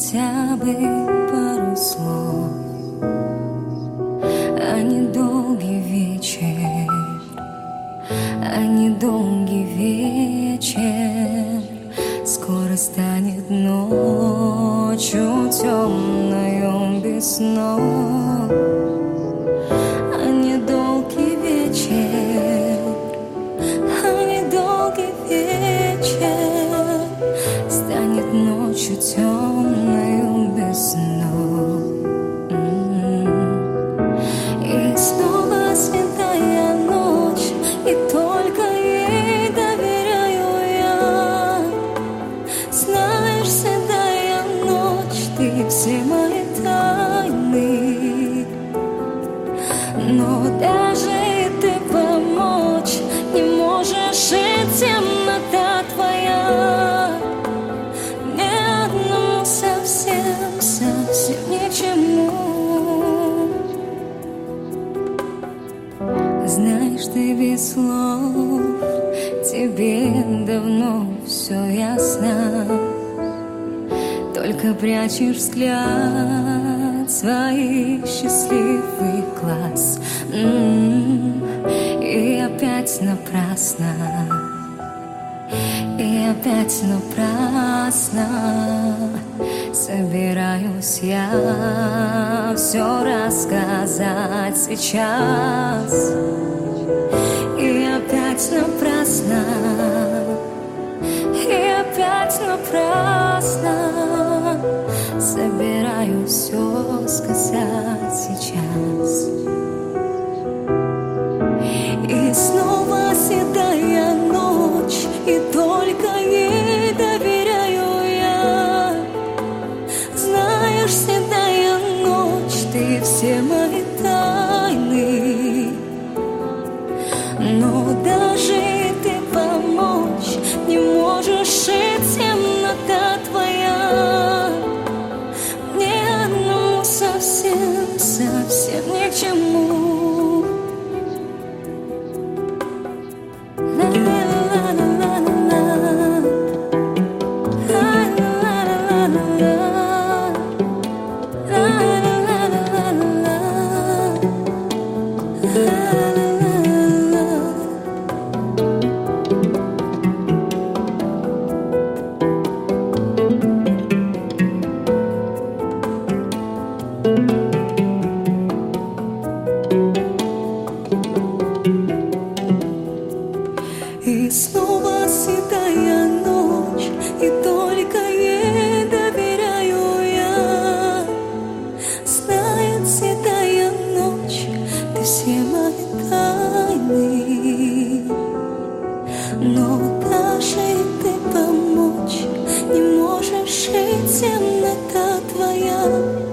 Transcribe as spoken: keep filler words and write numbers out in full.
хотя бы пару слов, а не долгий вечер, а не долгий вечер. Скоро станет ночью темною без снов, а не долгий вечер, а не долгий вечер. Станет ночью темною без снов. И снова святая ночь, и только ей доверяю я. Знаешь, святая ночь, ты все мои тайны, но даже и ты помочь не можешь, и темнота твоя мне одному совсем, совсем ничему. Знаешь, ты без слов, тебе давно все ясно, только прячешь взгляд своих счастливых глаз. М-м-м. И опять напрасно, и опять напрасно собираюсь я все рассказать сейчас. И опять напрасно, и опять напрасно собираюсь все сказать сейчас. И снова седая ночь, и только ей доверяю я. Знаешь, седая ночь, ты все мои тайны, но даже и ты помочь не можешь, и темнота твоя мне одному совсем, совсем ни к чему. И снова седая ночь, и только ей доверяю я. Знает седая ночь, ты все мои тайны, но даже и ты помочь не можешь, и темнота твоя